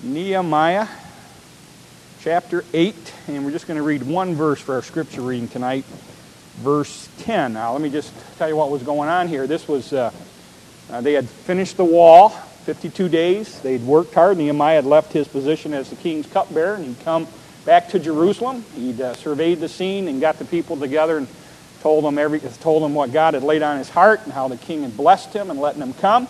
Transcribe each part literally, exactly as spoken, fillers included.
Nehemiah chapter eight, and we're just going to read one verse for our scripture reading tonight, verse ten. Now, let me just tell you what was going on here. This was, uh, uh, they had finished the wall, fifty-two days. They'd worked hard. Nehemiah had left his position as the king's cupbearer, and he'd come back to Jerusalem. He'd uh, surveyed the scene and got the people together and told them, every, told them what God had laid on his heart and how the king had blessed him and letting him come.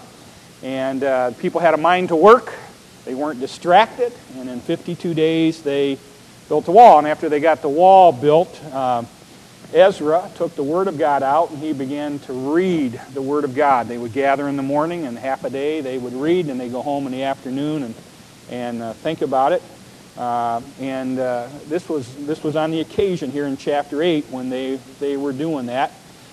And uh, people had a mind to work. They weren't distracted, and in fifty-two days they built a wall. And after they got the wall built, uh, Ezra took the Word of God out, and he began to read the Word of God. They would gather in the morning, and half a day they would read, and they go home in the afternoon and and uh, think about it. Uh, and uh, this was this was on the occasion here in chapter eight when they they were doing that.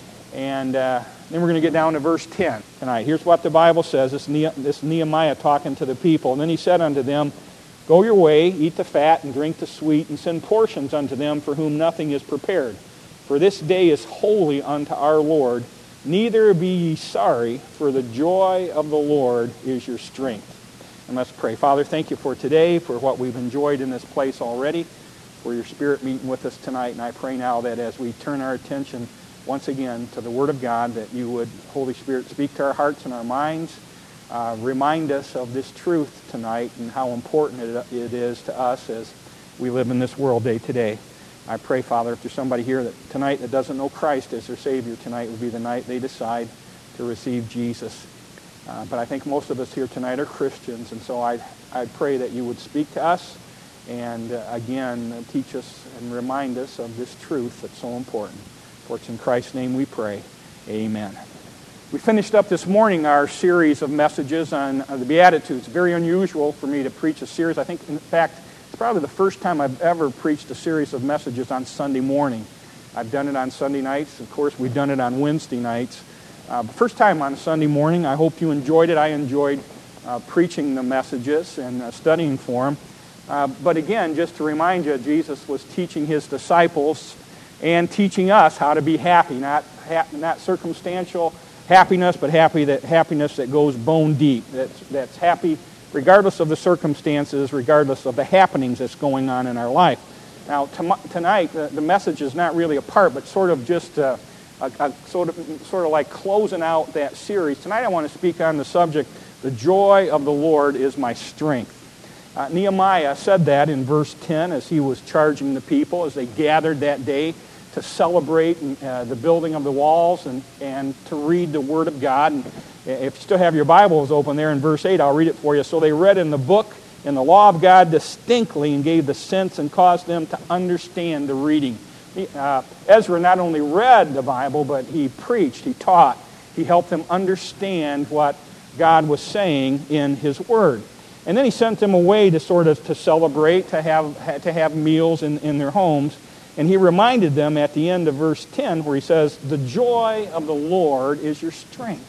And uh, then we're going to get down to verse ten tonight. Here's what the Bible says. This, ne- this Nehemiah talking to the people. And then he said unto them, Go your way, eat the fat, and drink the sweet, and send portions unto them for whom nothing is prepared. For this day is holy unto our Lord. Neither be ye sorry, for the joy of the Lord is your strength. And let's pray. Father, thank you for today, for what we've enjoyed in this place already, for your Spirit meeting with us tonight. And I pray now that as we turn our attention once again to the Word of God, that you would, Holy Spirit, speak to our hearts and our minds. Uh, remind us of this truth tonight and how important it, it is to us as we live in this world day to day. I pray, Father, if there's somebody here that tonight that doesn't know Christ as their Savior, tonight would be the night they decide to receive Jesus. Uh, but I think most of us here tonight are Christians, and so I I pray that you would speak to us and, uh, again, teach us and remind us of this truth that's so important. For it's in Christ's name we pray. Amen. We finished up this morning our series of messages on the Beatitudes. Very unusual for me to preach a series. I think, in fact, it's probably the first time I've ever preached a series of messages on Sunday morning. I've done it on Sunday nights. Of course, we've done it on Wednesday nights. Uh, first time on Sunday morning. I hope you enjoyed it. I enjoyed uh, preaching the messages and uh, studying for them. Uh, but again, just to remind you, Jesus was teaching his disciples and teaching us how to be happy, not ha- not circumstantial happiness, but happy that happiness that goes bone deep. That's that's happy regardless of the circumstances, regardless of the happenings that's going on in our life. Now, to, tonight the, the message is not really a part, but sort of just a, a, a sort of sort of like closing out that series. Tonight, I want to speak on the subject: "The joy of the Lord is my strength." Uh, Nehemiah said that in verse ten as he was charging the people as they gathered that day to celebrate uh, the building of the walls and, and to read the Word of God. And if you still have your Bibles open there in verse eight, I'll read it for you. So they read in the book, in the law of God distinctly, and gave the sense and caused them to understand the reading. He, uh, Ezra not only read the Bible, but he preached, he taught, he helped them understand what God was saying in his Word. And then he sent them away to sort of to celebrate, to have to have meals in, in their homes. And he reminded them at the end of verse ten where he says, "The joy of the Lord is your strength."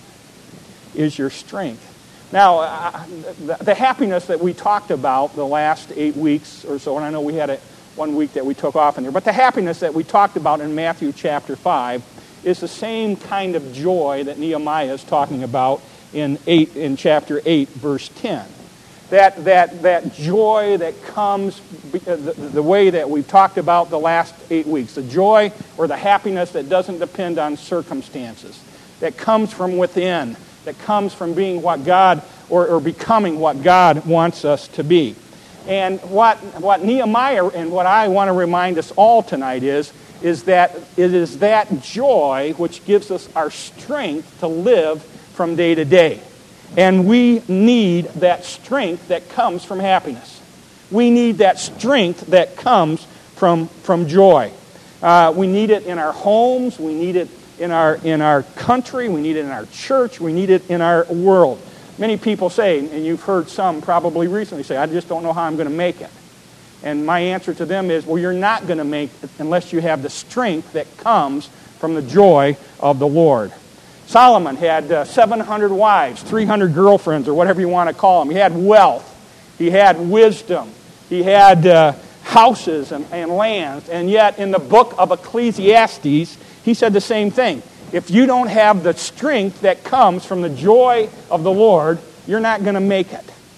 Is your strength. Now, uh, the, the happiness that we talked about the last eight weeks or so, and I know we had a, one week that we took off in there, but the happiness that we talked about in Matthew chapter five is the same kind of joy that Nehemiah is talking about in eight in chapter eight, verse ten. That, that, that joy that comes the, the way that we've talked about the last eight weeks. The joy or the happiness that doesn't depend on circumstances. That comes from within. That comes from being what God, or, or becoming what God wants us to be. And what, what Nehemiah and what I want to remind us all tonight is, is that it is that joy which gives us our strength to live from day to day. And we need that strength that comes from happiness. We need that strength that comes from, from joy. Uh, we need it in our homes. We need it in our, in our country. We need it in our church. We need it in our world. Many people say, and you've heard some probably recently say, "I just don't know how I'm going to make it." And my answer to them is, well, you're not going to make it unless you have the strength that comes from the joy of the Lord. Solomon had uh, seven hundred wives, three hundred girlfriends, or whatever you want to call them. He had wealth. He had wisdom. He had uh, houses and, and lands. And yet, in the book of Ecclesiastes, he said the same thing. If you don't have the strength that comes from the joy of the Lord, you're not going to make it.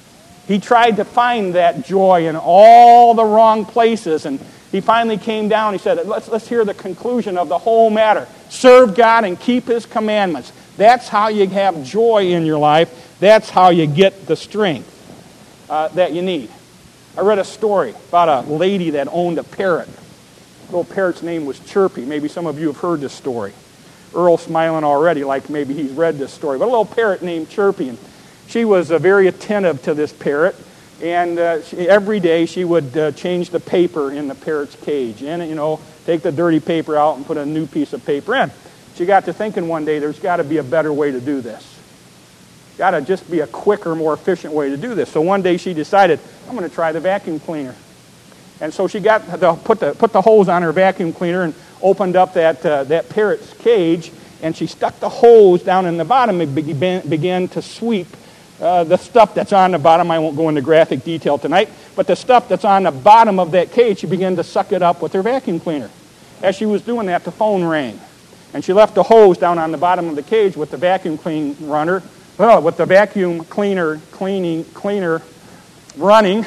He tried to find that joy in all the wrong places, and he finally came down. He said, let's, let's hear the conclusion of the whole matter. Serve God and keep His commandments. That's how you have joy in your life. That's how you get the strength uh, that you need. I read a story about a lady that owned a parrot. The little parrot's name was Chirpy. Maybe some of you have heard this story. Earl's smiling already like maybe he's read this story. But a little parrot named Chirpy. And she was uh, very attentive to this parrot. And uh, she, every day she would uh, change the paper in the parrot's cage. And, you know, take the dirty paper out and put a new piece of paper in. She got to thinking one day, there's got to be a better way to do this. Got to just be a quicker, more efficient way to do this. So one day she decided, I'm going to try the vacuum cleaner. And so she got the, put the put the hose on her vacuum cleaner and opened up that uh, that parrot's cage, and she stuck the hose down in the bottom and began, began to sweep uh, the stuff that's on the bottom. I won't go into graphic detail tonight, but the stuff that's on the bottom of that cage, she began to suck it up with her vacuum cleaner. As she was doing that, the phone rang, and she left the hose down on the bottom of the cage with the vacuum clean runner, well, with the vacuum cleaner cleaning cleaner running.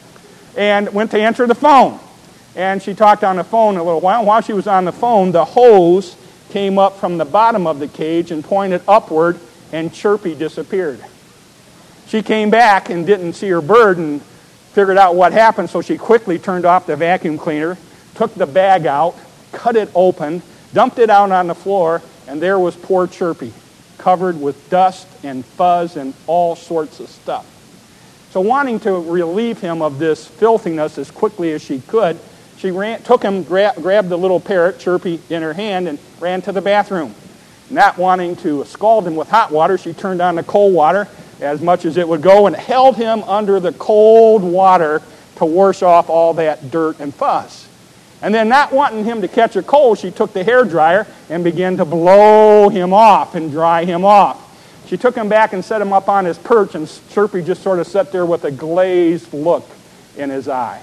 And went to answer the phone. And she talked on the phone a little while. While she was on the phone, the hose came up from the bottom of the cage and pointed upward, and Chirpy disappeared. She came back and didn't see her bird and figured out what happened, so she quickly turned off the vacuum cleaner, took the bag out, cut it open, dumped it out on the floor, and there was poor Chirpy, covered with dust and fuzz and all sorts of stuff. So wanting to relieve him of this filthiness as quickly as she could, she ran, took him, gra- grabbed the little parrot, Chirpy, in her hand and ran to the bathroom. Not wanting to scald him with hot water, she turned on the cold water as much as it would go and held him under the cold water to wash off all that dirt and fuzz. And then not wanting him to catch a cold, she took the hairdryer and began to blow him off and dry him off. She took him back and set him up on his perch, and Chirpy just sort of sat there with a glazed look in his eye.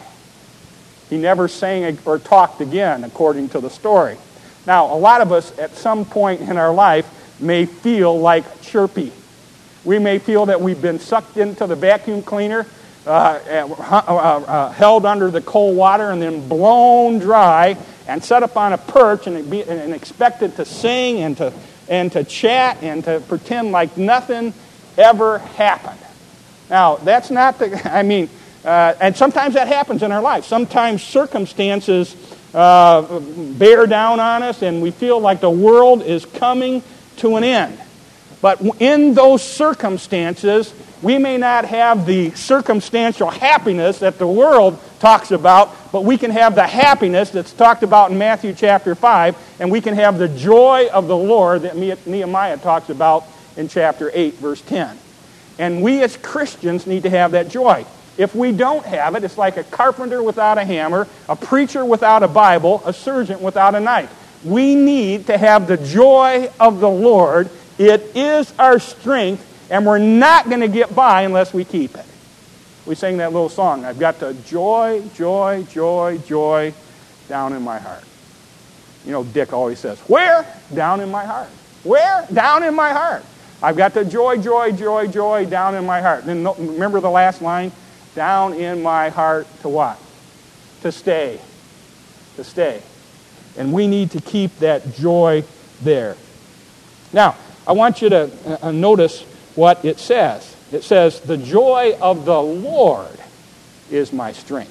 He never sang or talked again, according to the story. Now, a lot of us at some point in our life may feel like Chirpy. We may feel that we've been sucked into the vacuum cleaner, uh, uh, uh, uh, held under the cold water, and then blown dry and set up on a perch and, be, and expected to sing and to and to chat and to pretend like nothing ever happened. Now, that's not the, I mean, uh, and sometimes that happens in our life. Sometimes circumstances uh, bear down on us and we feel like the world is coming to an end. But in those circumstances, we may not have the circumstantial happiness that the world talks about, but we can have the happiness that's talked about in Matthew chapter five, and we can have the joy of the Lord that Nehemiah talks about in chapter eight, verse ten. And we as Christians need to have that joy. If we don't have it, it's like a carpenter without a hammer, a preacher without a Bible, a surgeon without a knife. We need to have the joy of the Lord. It is our strength, and we're not going to get by unless we keep it. We sang that little song, I've got the joy, joy, joy, joy down in my heart. You know, Dick always says, where? Down in my heart. Where? Down in my heart. I've got the joy, joy, joy, joy down in my heart. Then remember the last line? Down in my heart to what? To stay. To stay. And we need to keep that joy there. Now, I want you to uh, notice what it says. It says, the joy of the Lord is my strength.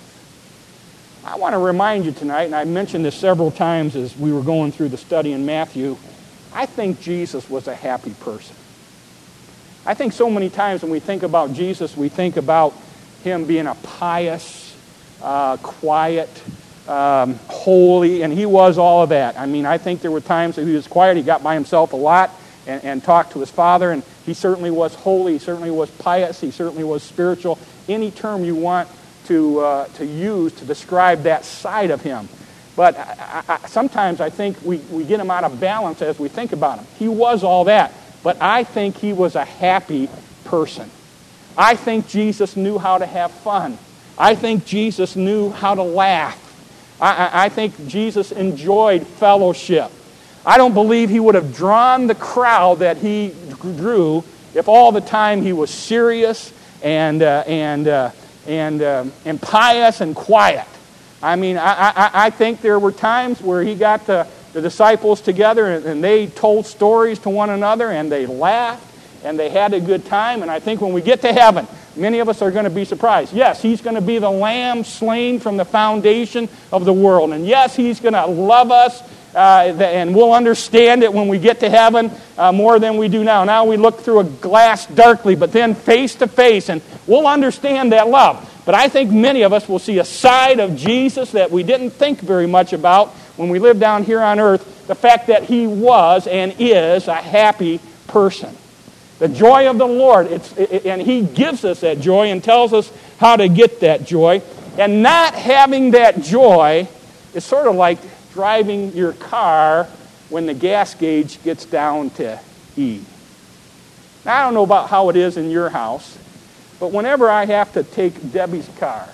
I want to remind you tonight, and I mentioned this several times as we were going through the study in Matthew, I think Jesus was a happy person. I think so many times when we think about Jesus, we think about him being a pious, uh, quiet, um, holy, and he was all of that. I mean, I think there were times that he was quiet, he got by himself a lot, and, and talked to his Father, and he certainly was holy, he certainly was pious, he certainly was spiritual. Any term you want to uh, to use to describe that side of him. But I, I, sometimes I think we, we get him out of balance as we think about him. He was all that, but I think he was a happy person. I think Jesus knew how to have fun. I think Jesus knew how to laugh. I, I, I think Jesus enjoyed fellowship. I don't believe he would have drawn the crowd that he drew if all the time he was serious and uh, and uh, and um, and pious and quiet. I mean, I, I, I think there were times where he got the, the disciples together and, and they told stories to one another and they laughed and they had a good time. And I think when we get to heaven, many of us are going to be surprised. Yes, he's going to be the lamb slain from the foundation of the world. And yes, he's going to love us, uh, and we'll understand it when we get to heaven uh, more than we do now. Now we look through a glass darkly, but then face to face, and we'll understand that love. But I think many of us will see a side of Jesus that we didn't think very much about when we lived down here on earth, the fact that he was and is a happy person. The joy of the Lord, it's, it, and he gives us that joy and tells us how to get that joy. And not having that joy is sort of like driving your car when the gas gauge gets down to E. Now, I don't know about how it is in your house, but whenever I have to take Debbie's car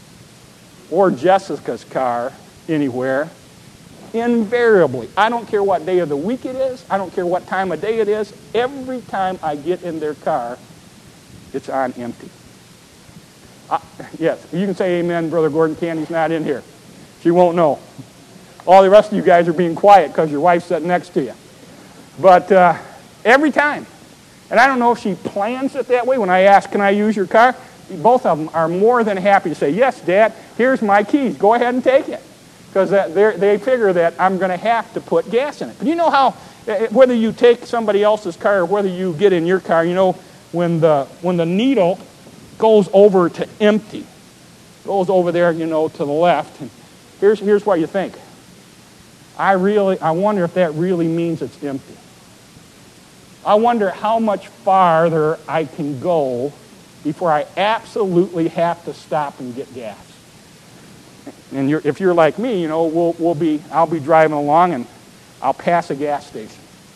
or Jessica's car anywhere, invariably, I don't care what day of the week it is, I don't care what time of day it is, every time I get in their car, it's on empty. Uh, yes, you can say amen, Brother Gordon. Candy's not in here. She won't know. All the rest of you guys are being quiet because your wife's sitting next to you. But uh, every time. And I don't know if she plans it that way. When I ask, can I use your car? Both of them are more than happy to say, yes, Dad, here's my keys. Go ahead and take it. Because they figure that I'm going to have to put gas in it. But you know how, whether you take somebody else's car or whether you get in your car, you know, when the when the needle goes over to empty, goes over there, you know, to the left, and here's, here's what you think. I really, I wonder if that really means it's empty. I wonder how much farther I can go before I absolutely have to stop and get gas. And you're, if you're like me, you know, we'll, we'll be, I'll be driving along and I'll pass a gas station.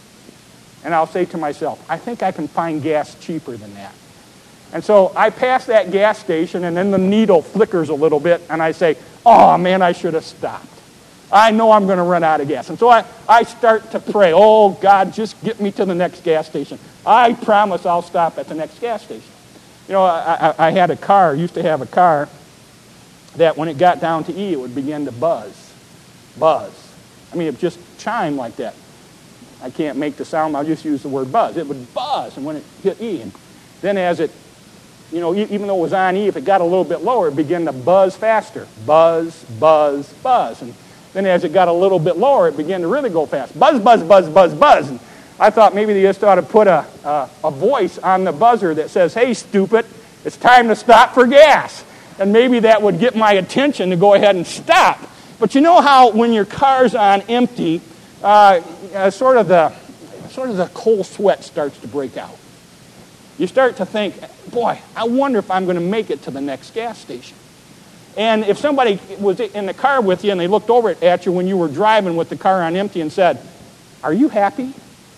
And I'll say to myself, I think I can find gas cheaper than that. And so I pass that gas station and then the needle flickers a little bit and I say, oh man, I should have stopped. I know I'm going to run out of gas. And so I, I start to pray, oh God, just get me to the next gas station. I promise I'll stop at the next gas station. You know, I, I, I had a car, used to have a car, that when it got down to E, it would begin to buzz. Buzz. I mean, it just chimed like that. I can't make the sound, I'll just use the word buzz. It would buzz, and when it hit E, and then as it, you know, even though it was on E, if it got a little bit lower, it began to buzz faster. Buzz, buzz, buzz. And then as it got a little bit lower, it began to really go fast. Buzz, buzz, buzz, buzz, buzz. And I thought maybe they just ought to put a, a, a voice on the buzzer that says, hey, stupid, it's time to stop for gas. And maybe that would get my attention to go ahead and stop. But you know how when your car's on empty, uh, uh, sort of the sort of the cold sweat starts to break out. You start to think, boy, I wonder if I'm going to make it to the next gas station. And if somebody was in the car with you and they looked over at you when you were driving with the car on empty and said, are you happy?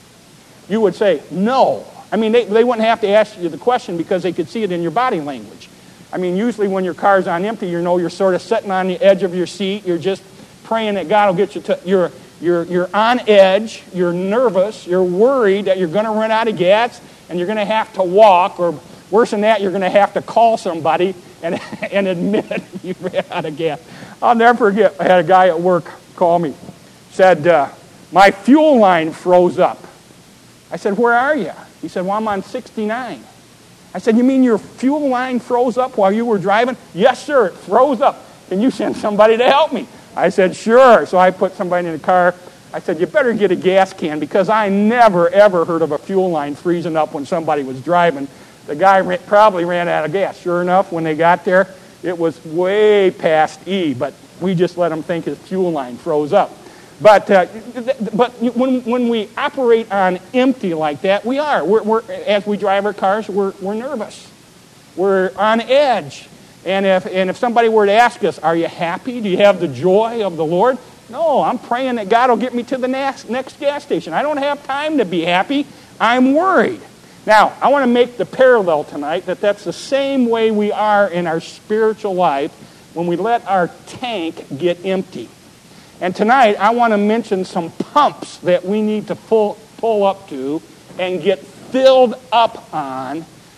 You would say, no. I mean, they, they wouldn't have to ask you the question because they could see it in your body language. I mean, usually when your car's on empty, you know, you're sort of sitting on the edge of your seat. You're just praying that God will get you to, you're, you're, you're on edge. You're nervous. You're worried that you're going to run out of gas and you're going to have to walk, or worse than that, you're going to have to call somebody and, and admit you ran out of gas. I'll never forget, I had a guy at work call me, said, uh, my fuel line froze up. I said, where are you? He said, well, I'm on sixty-nine. I said, you mean your fuel line froze up while you were driving? Yes, sir, it froze up. Can you send somebody to help me? I said, sure. So I put somebody in the car. I said, you better get a gas can, because I never, ever heard of a fuel line freezing up when somebody was driving. The guy ran, probably ran out of gas. Sure enough, when they got there, it was way past E, but we just let him think his fuel line froze up. But uh, but when when we operate on empty like that, we are. We're, we're as we drive our cars, we're we're nervous. We're on edge. And if and if somebody were to ask us, "Are you happy? Do you have the joy of the Lord?" No, I'm praying that God will get me to the next next gas station. I don't have time to be happy. I'm worried. Now, I want to make the parallel tonight that that's the same way we are in our spiritual life when we let our tank get empty. And tonight, I want to mention some pumps that we need to pull, pull up to and get filled up on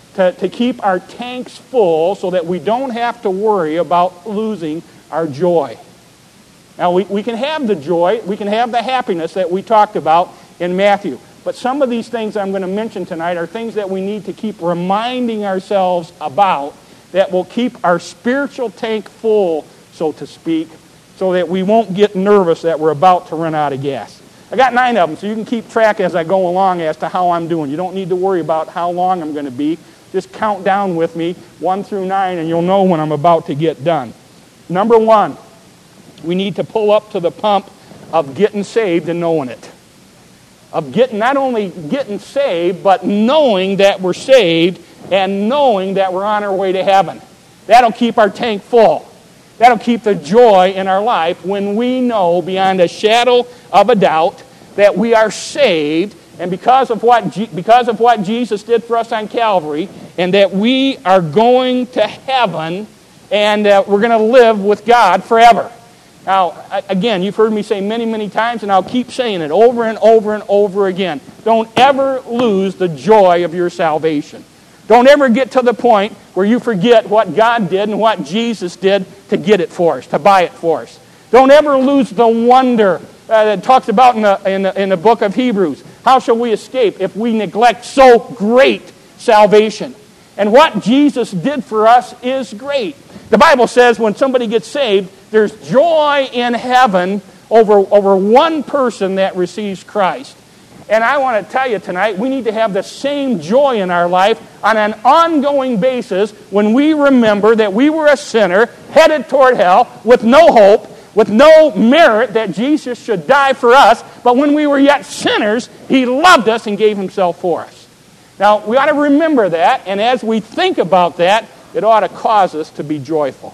to, to keep our tanks full so that we don't have to worry about losing our joy. Now, we, we can have the joy, we can have the happiness that we talked about in Matthew. But some of these things I'm going to mention tonight are things that we need to keep reminding ourselves about that will keep our spiritual tank full, so to speak, so that we won't get nervous that we're about to run out of gas. I got nine of them, so you can keep track as I go along as to how I'm doing. You don't need to worry about how long I'm going to be. Just count down with me, one through nine, and you'll know when I'm about to get done. Number one, we need to pull up to the pump of getting saved and knowing it. Of getting, not only getting saved, but knowing that we're saved and knowing that we're on our way to heaven. That'll keep our tank full. That'll keep the joy in our life when we know beyond a shadow of a doubt that we are saved, and because of what Je- because of what Jesus did for us on Calvary, and that we are going to heaven, and uh, we're going to live with God forever. Now, again, you've heard me say many, many times, and I'll keep saying it over and over and over again. Don't ever lose the joy of your salvation. Don't ever get to the point where you forget what God did and what Jesus did to get it for us, to buy it for us. Don't ever lose the wonder uh, that it talks about in the, in, the, in the book of Hebrews. How shall we escape if we neglect so great salvation? And what Jesus did for us is great. The Bible says when somebody gets saved, there's joy in heaven over, over one person that receives Christ. And I want to tell you tonight, we need to have the same joy in our life on an ongoing basis when we remember that we were a sinner headed toward hell with no hope, with no merit that Jesus should die for us. But when we were yet sinners, He loved us and gave Himself for us. Now, we ought to remember that, and as we think about that, it ought to cause us to be joyful.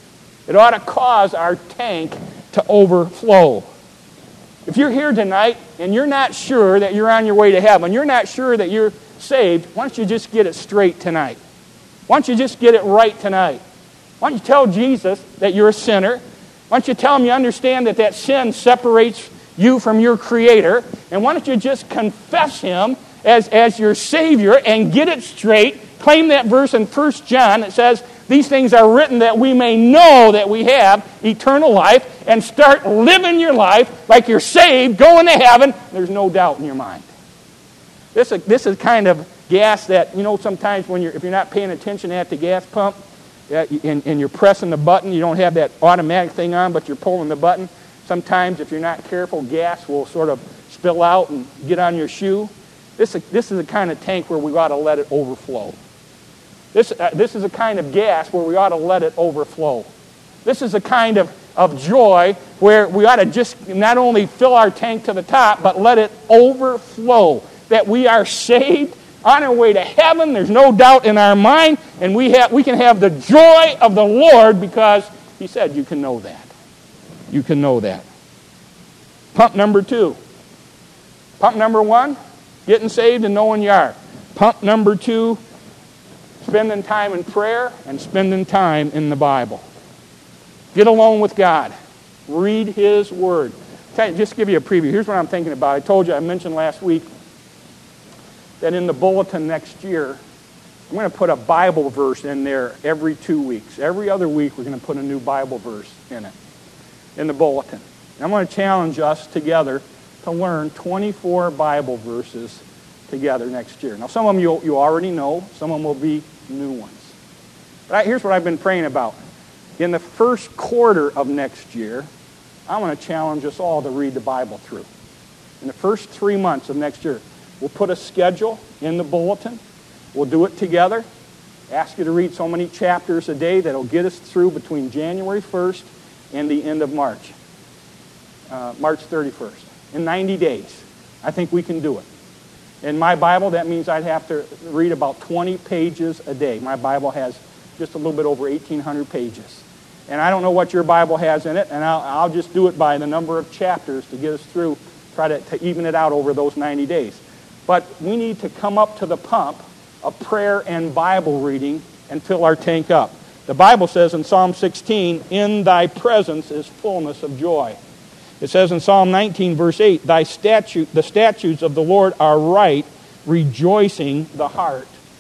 It ought to cause our tank to overflow. If you're here tonight and you're not sure that you're on your way to heaven, you're not sure that you're saved, why don't you just get it straight tonight? Why don't you just get it right tonight? Why don't you tell Jesus that you're a sinner? Why don't you tell Him you understand that that sin separates you from your Creator? And why don't you just confess Him as, as your Savior and get it straight? Claim that verse in First John that says, these things are written that we may know that we have eternal life, and start living your life like you're saved, going to heaven. There's no doubt in your mind. This is, this is kind of gas that, you know, sometimes when you're, if you're not paying attention at the gas pump, and, and you're pressing the button, you don't have that automatic thing on, but you're pulling the button. Sometimes if you're not careful, gas will sort of spill out and get on your shoe. This, this is the kind of tank where we ought to let it overflow. This, uh, this is a kind of gas where we ought to let it overflow. This is a kind of, of joy where we ought to just not only fill our tank to the top, but let it overflow. That we are saved, on our way to heaven, there's no doubt in our mind, and we, have, we can have the joy of the Lord because He said you can know that. You can know that. Pump number two. Pump number one, getting saved and knowing you are. Pump number two, spending time in prayer and spending time in the Bible. Get alone with God. Read His Word. Just give you a preview. Here's what I'm thinking about. I told you, I mentioned last week that in the bulletin next year, I'm going to put a Bible verse in there every two weeks. Every other week, we're going to put a new Bible verse in it, in the bulletin. And I'm going to challenge us together to learn twenty-four Bible verses together next year. Now, some of them you, you already know. Some of them will be new ones. But I, here's what I've been praying about. In the first quarter of next year, I want to challenge us all to read the Bible through. In the first three months of next year, we'll put a schedule in the bulletin. We'll do it together. Ask you to read so many chapters a day that'll get us through between January first and the end of March. Uh, March thirty-first. In ninety days. I think we can do it. In my Bible, that means I'd have to read about twenty pages a day. My Bible has just a little bit over eighteen hundred pages. And I don't know what your Bible has in it, and I'll, I'll just do it by the number of chapters to get us through, try to, to even it out over those ninety days. But we need to come up to the pump of prayer and Bible reading and fill our tank up. The Bible says in Psalm sixteen, in Thy presence is fullness of joy. It says in Psalm nineteen, verse eight, Thy statute, the statutes of the Lord are right, rejoicing the heart.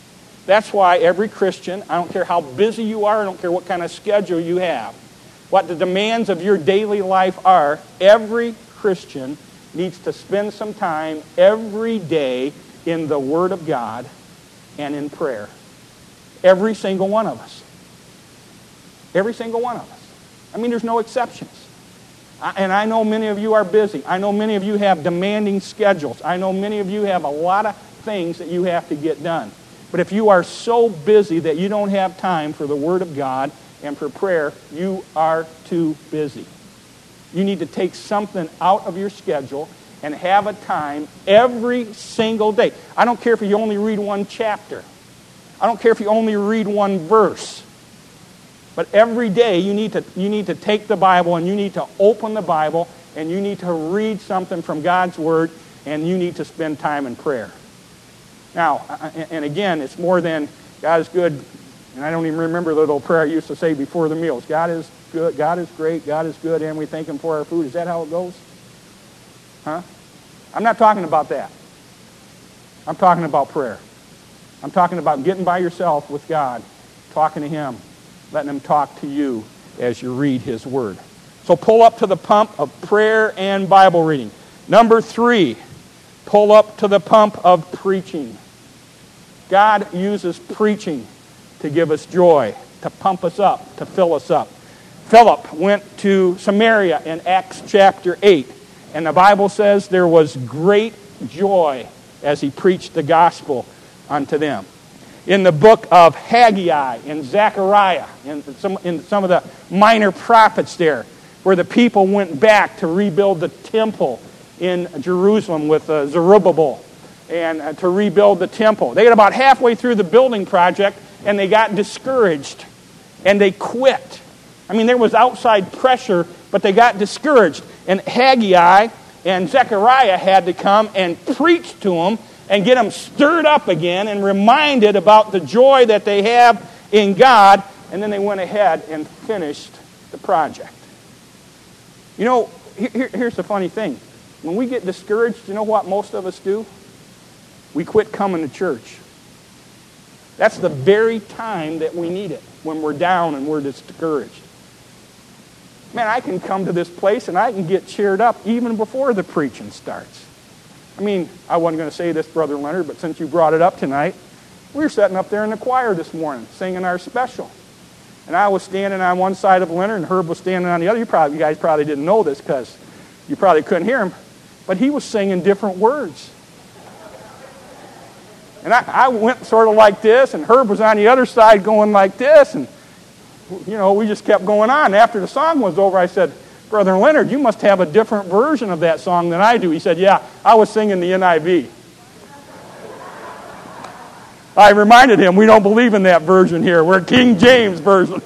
That's why every Christian, I don't care how busy you are, I don't care what kind of schedule you have, what the demands of your daily life are, every Christian needs to spend some time every day in the Word of God and in prayer. Every single one of us. Every single one of us. I mean, there's no exceptions. I, and I know many of you are busy. I know many of you have demanding schedules. I know many of you have a lot of things that you have to get done. But if you are so busy that you don't have time for the Word of God and for prayer, you are too busy. You need to take something out of your schedule and have a time every single day. I don't care if you only read one chapter. I don't care if you only read one verse. But every day you need to you need to take the Bible and you need to open the Bible and you need to read something from God's Word and you need to spend time in prayer. Now, and again, it's more than God is good, and I don't even remember the little prayer I used to say before the meals. God is good, God is great, God is good, and we thank Him for our food. Is that how it goes? Huh? I'm not talking about that. I'm talking about prayer. I'm talking about getting by yourself with God, talking to Him, letting Him talk to you as you read His Word. So pull up to the pump of prayer and Bible reading. Number three, pull up to the pump of preaching. God uses preaching to give us joy, to pump us up, to fill us up. Philip went to Samaria in Acts chapter eight, and the Bible says there was great joy as he preached the gospel unto them. In the book of Haggai and Zechariah, in some, in some of the minor prophets there, where the people went back to rebuild the temple in Jerusalem with uh, Zerubbabel and uh, to rebuild the temple. They got about halfway through the building project and they got discouraged and they quit. I mean, there was outside pressure, but they got discouraged. And Haggai and Zechariah had to come and preach to them and get them stirred up again and reminded about the joy that they have in God. And then they went ahead and finished the project. You know, here, here's the funny thing. When we get discouraged, you know what most of us do? We quit coming to church. That's the very time that we need it, when we're down and we're discouraged. Man, I can come to this place and I can get cheered up even before the preaching starts. I mean, I wasn't going to say this, Brother Leonard, but since you brought it up tonight, we were sitting up there in the choir this morning singing our special. And I was standing on one side of Leonard and Herb was standing on the other. You, probably, you guys probably didn't know this because you probably couldn't hear him. But he was singing different words. And I, I went sort of like this, and Herb was on the other side going like this. And, you know, we just kept going on. After the song was over, I said, Brother Leonard, you must have a different version of that song than I do. He said, yeah, I was singing the N I V. I reminded him, we don't believe in that version here. We're King James version.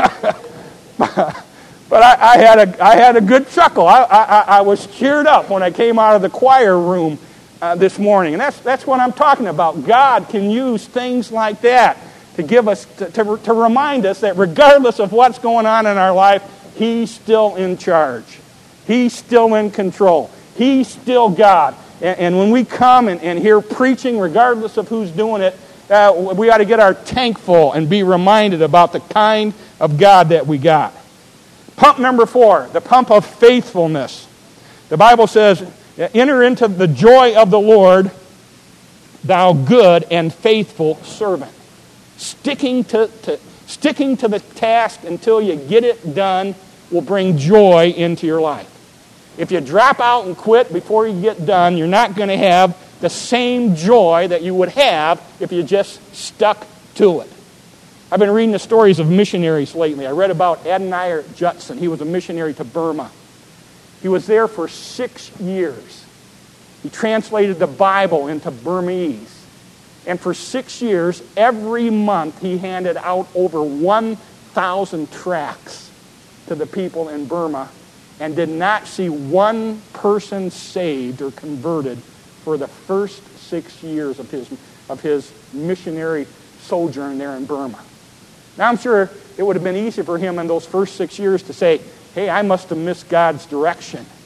But I, I had a I had a good chuckle. I, I I was cheered up when I came out of the choir room uh, this morning, and that's that's what I'm talking about. God can use things like that to give us to, to to remind us that regardless of what's going on in our life, He's still in charge. He's still in control. He's still God. And, and when we come and, and hear preaching, regardless of who's doing it, uh, we ought to get our tank full and be reminded about the kind of God that we got. Pump number four, the pump of faithfulness. The Bible says, enter into the joy of the Lord, thou good and faithful servant. Sticking to, to, sticking to the task until you get it done will bring joy into your life. If you drop out and quit before you get done, you're not going to have the same joy that you would have if you just stuck to it. I've been reading the stories of missionaries lately. I read about Adoniram Judson. He was a missionary to Burma. He was there for six years. He translated the Bible into Burmese. And for six years, every month, he handed out over one thousand tracts to the people in Burma and did not see one person saved or converted for the first six years of his, of his missionary sojourn there in Burma. Now, I'm sure it would have been easy for him in those first six years to say, hey, I must have missed God's direction.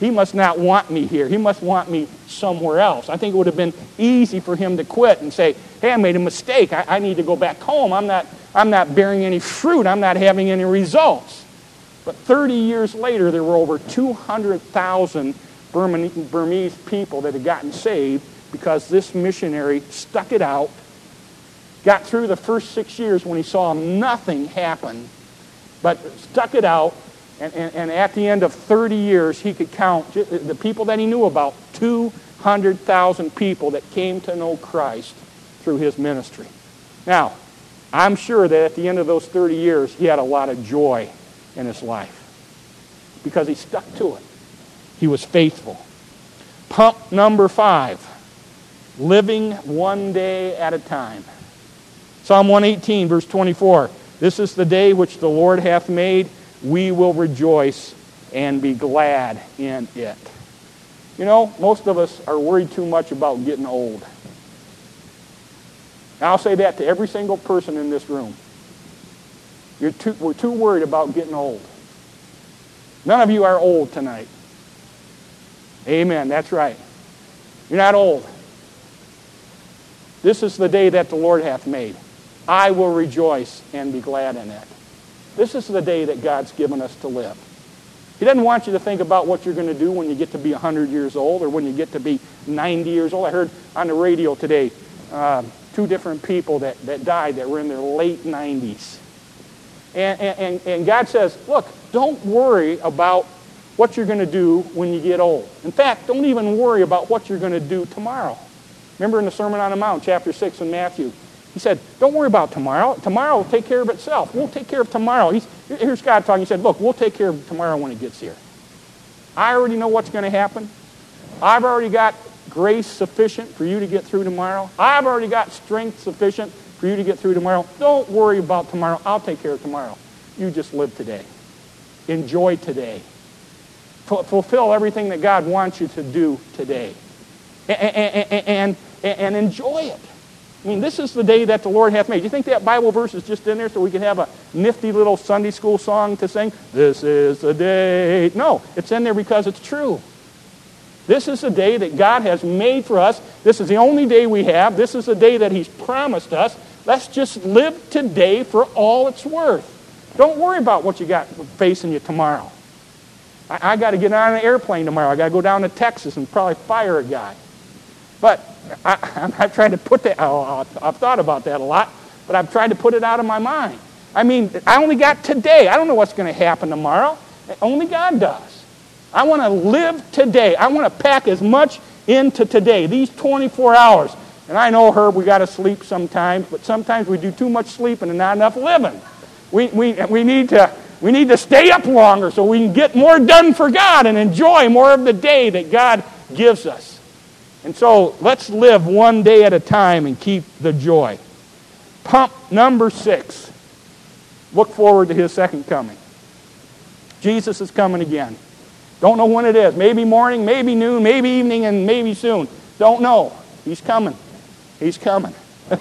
he must not want me here. He must want me somewhere else. I think it would have been easy for him to quit and say, hey, I made a mistake. I, I need to go back home. I'm not, I'm not bearing any fruit. I'm not having any results. But thirty years later, there were over two hundred thousand Burmese people that had gotten saved because this missionary stuck it out, got through the first six years when he saw nothing happen, but stuck it out, and, and, and at the end of thirty years, he could count the people that he knew about, two hundred thousand people that came to know Christ through his ministry. Now, I'm sure that at the end of those thirty years, he had a lot of joy in his life because he stuck to it. He was faithful. Pump number five, living one day at a time. Psalm one eighteen, verse twenty-four. This is the day which the Lord hath made. We will rejoice and be glad in it. You know, most of us are worried too much about getting old. And I'll say that to every single person in this room. You're too, we're too worried about getting old. None of you are old tonight. Amen, that's right. You're not old. This is the day that the Lord hath made. I will rejoice and be glad in it. This is the day that God's given us to live. He doesn't want you to think about what you're going to do when you get to be one hundred years old or when you get to be ninety years old. I heard on the radio today uh, two different people that, that died that were in their late nineties. And, and, and God says, look, don't worry about what you're going to do when you get old. In fact, don't even worry about what you're going to do tomorrow. Remember in the Sermon on the Mount, chapter six in Matthew, he said, don't worry about tomorrow. Tomorrow will take care of itself. We'll take care of tomorrow. He's, here's God talking. He said, look, we'll take care of tomorrow when it gets here. I already know what's going to happen. I've already got grace sufficient for you to get through tomorrow. I've already got strength sufficient for you to get through tomorrow. Don't worry about tomorrow. I'll take care of tomorrow. You just live today. Enjoy today. F- fulfill everything that God wants you to do today. And, and, and, and enjoy it. I mean, this is the day that the Lord hath made. Do you think that Bible verse is just in there so we can have a nifty little Sunday school song to sing? This is the day. No, it's in there because it's true. This is the day that God has made for us. This is the only day we have. This is the day that He's promised us. Let's just live today for all it's worth. Don't worry about what you got facing you tomorrow. I, I got to get on an airplane tomorrow. I got to go down to Texas and probably fire a guy. But I, I'm not trying to put that, oh, I've thought about that a lot, but I've tried to put it out of my mind. I mean, I only got today. I don't know what's going to happen tomorrow. Only God does. I want to live today. I want to pack as much into today, these twenty-four hours. And I know, Herb, we got to sleep sometimes, but sometimes we do too much sleeping and not enough living. We, we, we, need to, we need to stay up longer so we can get more done for God and enjoy more of the day that God gives us. And so let's live one day at a time and keep the joy. Pump number six. Look forward to His second coming. Jesus is coming again. Don't know when it is. Maybe morning, maybe noon, maybe evening, and maybe soon. Don't know. He's coming. He's coming.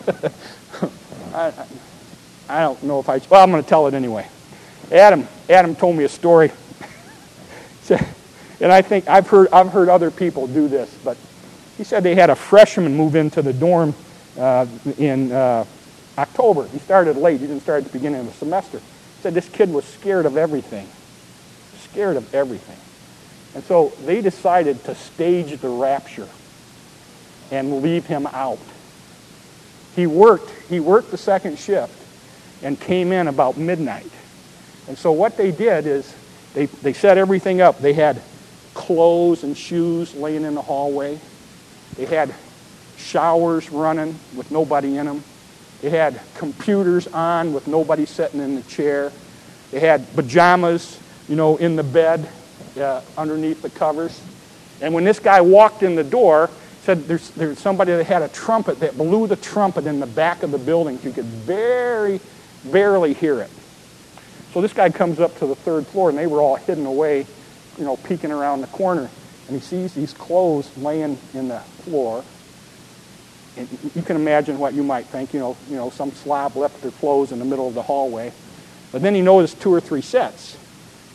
I, I don't know if I... Well, I'm going to tell it anyway. Adam, Adam told me a story. And I think I've heard, I've heard other people do this, but he said they had a freshman move into the dorm uh, in uh, October. He started late. He didn't start at the beginning of the semester. He said this kid was scared of everything. Scared of everything. And so they decided to stage the rapture and leave him out. He worked, he worked the second shift and came in about midnight. And so what they did is they, they set everything up. They had clothes and shoes laying in the hallway. They had showers running with nobody in them. They had computers on with nobody sitting in the chair. They had pajamas, you know, in the bed uh, underneath the covers. And when this guy walked in the door, said there's, there's somebody that had a trumpet that blew the trumpet in the back of the building. You could very, barely hear it. So this guy comes up to the third floor, and they were all hidden away, you know, peeking around the corner. And he sees these clothes laying in the floor. And you can imagine what you might think. You know, you know, some slob left their clothes in the middle of the hallway. But then he noticed two or three sets.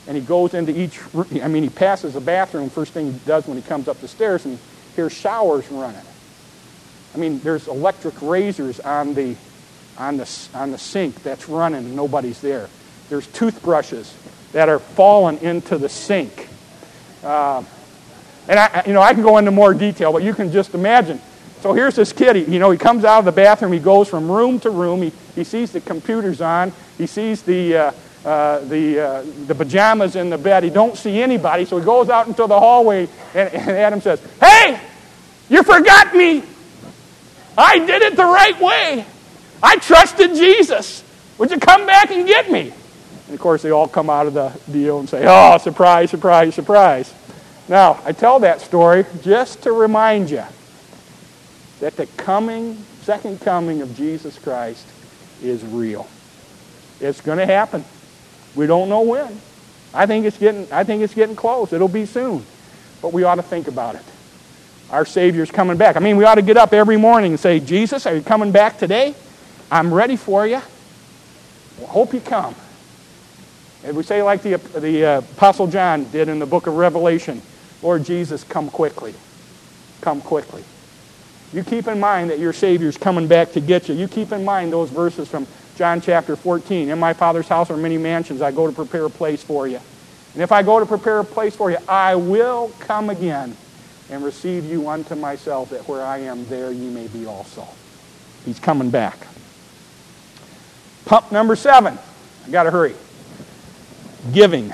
and he goes into each, I mean, he passes the bathroom, first thing he does when he comes up the stairs, and he hears showers running. I mean, there's electric razors on the, on the, on the sink that's running, and nobody's there. There's toothbrushes that are falling into the sink. Uh, and, I, you know, I can go into more detail, but you can just imagine. So here's this kid, he, you know, he comes out of the bathroom, he goes from room to room, he, he sees the computers on, he sees the, uh, uh, the, uh, the pajamas in the bed, he don't see anybody, so he goes out into the hallway, and, and Adam says, "Hey, you forgot me! I did it the right way! I trusted Jesus! Would you come back and get me?" And of course they all come out of the deal and say, "Oh, surprise, surprise, surprise." Now, I tell that story just to remind you that the coming, second coming of Jesus Christ is real. It's going to happen. We don't know when. I think it's getting I think it's getting close. It'll be soon. But we ought to think about it. Our Savior's coming back. I mean, we ought to get up every morning and say, "Jesus, are you coming back today? I'm ready for you. Well, hope you come." And we say like the, the uh, Apostle John did in the book of Revelation, "Lord Jesus, come quickly. Come quickly." You keep in mind that your Savior's coming back to get you. You keep in mind those verses from John chapter fourteen. "In my Father's house are many mansions. I go to prepare a place for you. And if I go to prepare a place for you, I will come again and receive you unto myself, that where I am, there ye may be also." He's coming back. Pump number seven. I got to hurry. Giving.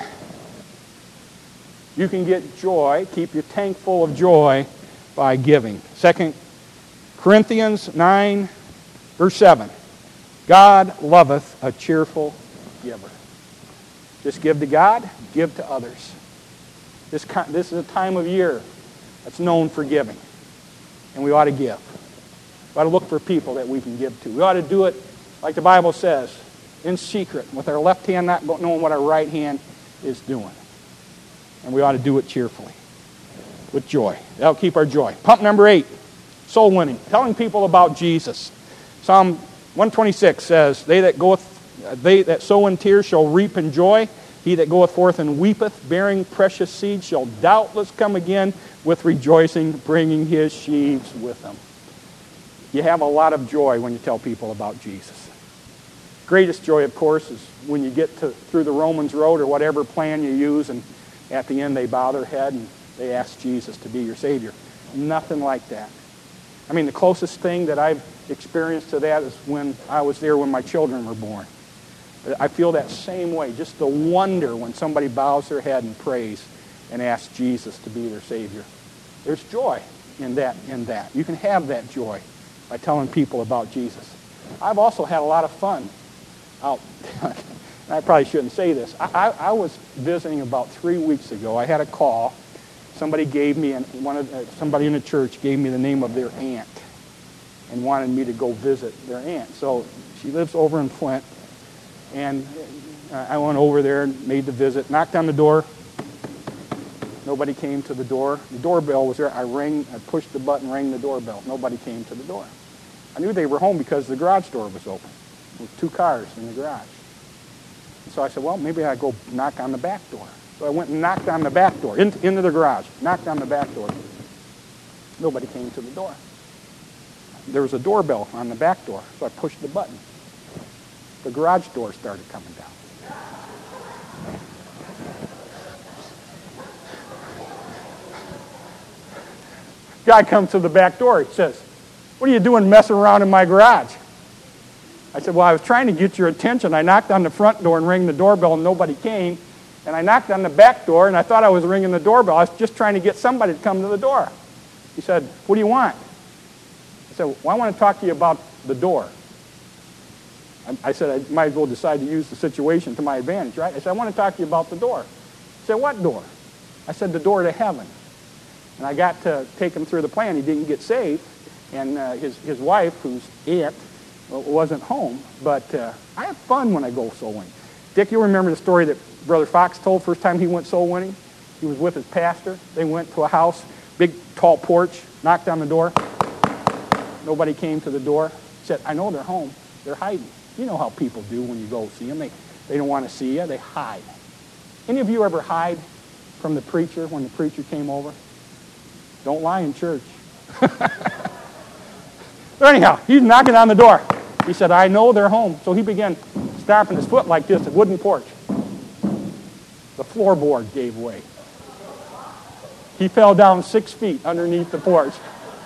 You can get joy, keep your tank full of joy by giving. Second Corinthians nine, verse seven. "God loveth a cheerful giver." Just give to God, give to others. This, this is a time of year that's known for giving. And we ought to give. We ought to look for people that we can give to. We ought to do it, like the Bible says, in secret, with our left hand not knowing what our right hand is doing. And we ought to do it cheerfully, with joy. That'll keep our joy. Pump number eight, soul winning. Telling people about Jesus. Psalm one twenty-six says, they that goeth, they that sow in tears shall reap in joy. He that goeth forth and weepeth, bearing precious seed, shall doubtless come again with rejoicing, bringing his sheaves with him. You have a lot of joy when you tell people about Jesus. Greatest joy, of course, is when you get to, through the Romans road or whatever plan you use, and at the end they bow their head and they ask Jesus to be your Savior. Nothing like that. I mean, the closest thing that I've experienced to that is when I was there when my children were born. I feel that same way, just the wonder when somebody bows their head and prays and asks Jesus to be their Savior. There's joy in that. In that. You can have that joy by telling people about Jesus. I've also had a lot of fun out. I probably shouldn't say this. I, I, I was visiting about three weeks ago. I had a call. Somebody gave me, an, one of, uh, somebody in the church gave me the name of their aunt and wanted me to go visit their aunt. So she lives over in Flint. And I went over there and made the visit, knocked on the door. Nobody came to the door. The doorbell was there. I rang, I pushed the button, rang the doorbell. Nobody came to the door. I knew they were home because the garage door was open with two cars in the garage. So I said, well, maybe I go knock on the back door. So I went and knocked on the back door, in, into the garage, knocked on the back door. Nobody came to the door. There was a doorbell on the back door, so I pushed the button. The garage door started coming down. Guy comes to the back door. He says, "What are you doing messing around in my garage?" I said, "Well, I was trying to get your attention. I knocked on the front door and rang the doorbell and nobody came. And I knocked on the back door and I thought I was ringing the doorbell. I was just trying to get somebody to come to the door." He said, "What do you want?" I said, "Well, I want to talk to you about the door." I said, I might as well decide to use the situation to my advantage, right? I said, "I want to talk to you about the door." He said, "What door?" I said, "The door to heaven." And I got to take him through the plan. He didn't get saved. And uh, his, his wife, whose aunt, well, wasn't home. But uh, I have fun when I go soul winning. Dick, you remember the story that Brother Fox told first time he went soul winning? He was with his pastor. They went to a house, big, tall porch, knocked on the door. Nobody came to the door. He said, "I know they're home. They're hiding." You know how people do when you go see them. They, they don't want to see you. They hide. Any of you ever hide from the preacher when the preacher came over? Don't lie in church. But anyhow, he's knocking on the door. He said, I know they're home. So he began stomping his foot like this, a wooden porch. The floorboard gave way. He fell down six feet underneath the porch.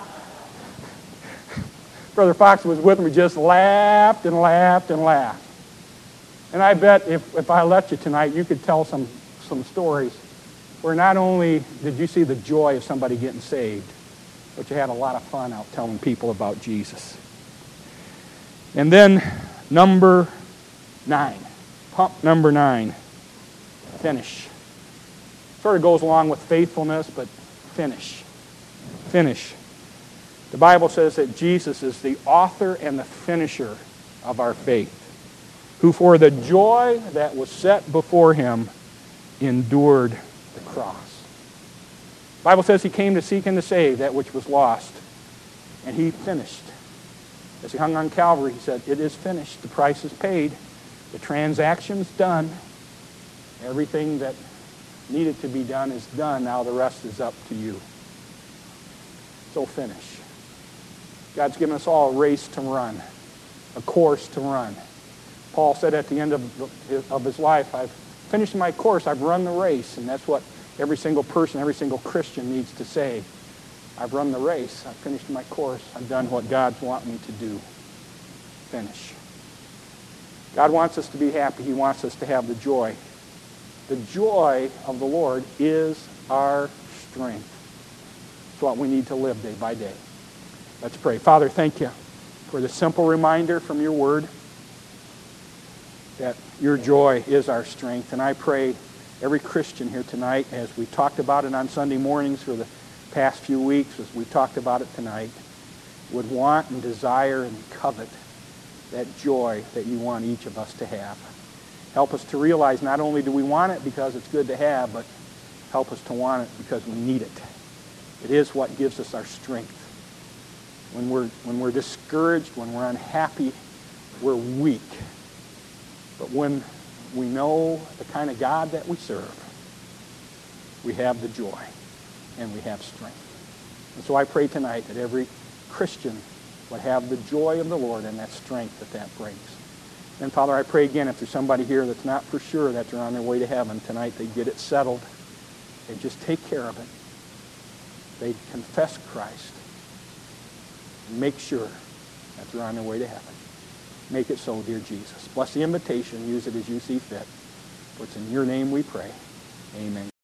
Brother Fox was with me, just laughed and laughed and laughed. And I bet if, if I let you tonight, you could tell some, some stories where not only did you see the joy of somebody getting saved, but you had a lot of fun out telling people about Jesus. And then number nine, pump number nine, finish. Sort of goes along with faithfulness, but finish. Finish. The Bible says that Jesus is the author and the finisher of our faith, who for the joy that was set before him endured the cross. The Bible says he came to seek and to save that which was lost, and he finished. As he hung on Calvary, he said, it is finished. The price is paid. The transaction's done. Everything that needed to be done is done. Now the rest is up to you. So finish. God's given us all a race to run, a course to run. Paul said at the end of, of his life, I've finished my course, I've run the race. And that's what every single person, every single Christian needs to say. I've run the race, I've finished my course, I've done what God's wanting me to do. Finish. God wants us to be happy. He wants us to have the joy. The joy of the Lord is our strength. It's what we need to live day by day. Let's pray. Father, thank you for the simple reminder from your word that your joy is our strength. And I pray every Christian here tonight, as we talked about it on Sunday mornings for the past few weeks, as we talked about it tonight, would want and desire and covet that joy that you want each of us to have. Help us to realize not only do we want it because it's good to have, but help us to want it because we need it. It is what gives us our strength. When we're, when we're discouraged, when we're unhappy, we're weak. But when we know the kind of God that we serve, we have the joy and we have strength. And so I pray tonight that every Christian would have the joy of the Lord and that strength that that brings. And Father, I pray again, if there's somebody here that's not for sure that they're on their way to heaven tonight, they get it settled. They just take care of it. They confess Christ. And make sure that they're on their way to heaven. Make it so, dear Jesus. Bless the invitation. Use it as you see fit. For it's in your name we pray. Amen.